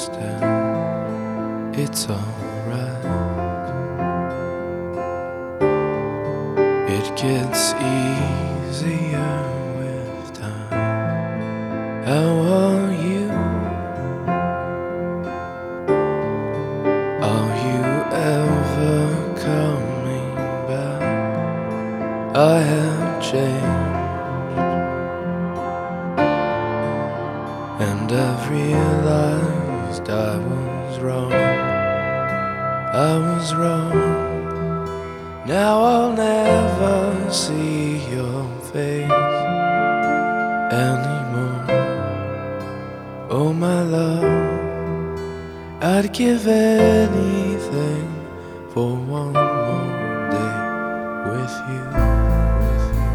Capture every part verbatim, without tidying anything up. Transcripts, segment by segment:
understand it's alright. It gets easier with time. How are you? Are you ever coming back? I have changed, and I've realized I was wrong. I was wrong. Now I'll never see your face anymore. Oh my love, I'd give anything for one more day with you. With you,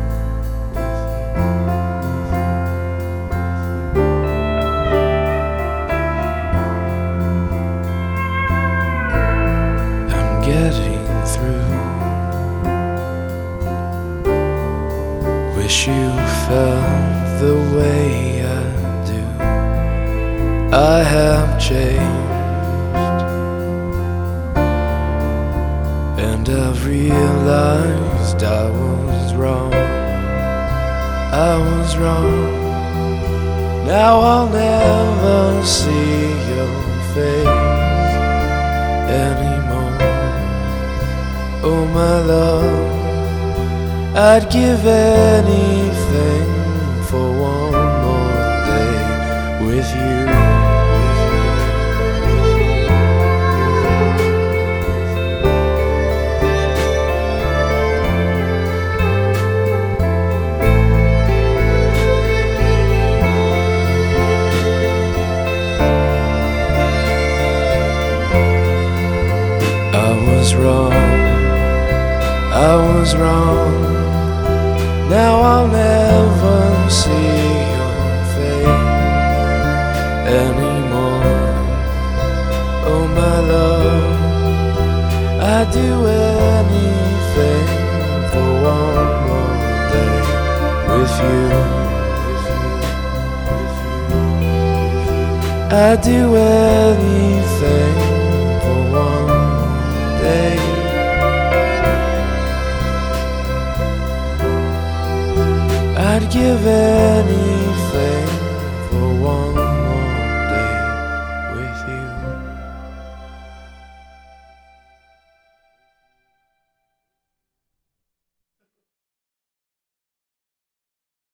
with you. I'm getting through. Wish you felt the way I do. I have changed, and I've realized I was wrong. I was wrong. Now I'll never see your face anymore. Oh my love, I'd give anything for one more day with you. I was wrong. I was wrong. Now I'll never see your face anymore. Oh my love, I'd do anything for one more day with you. I'd do anything for one more day. I'd give any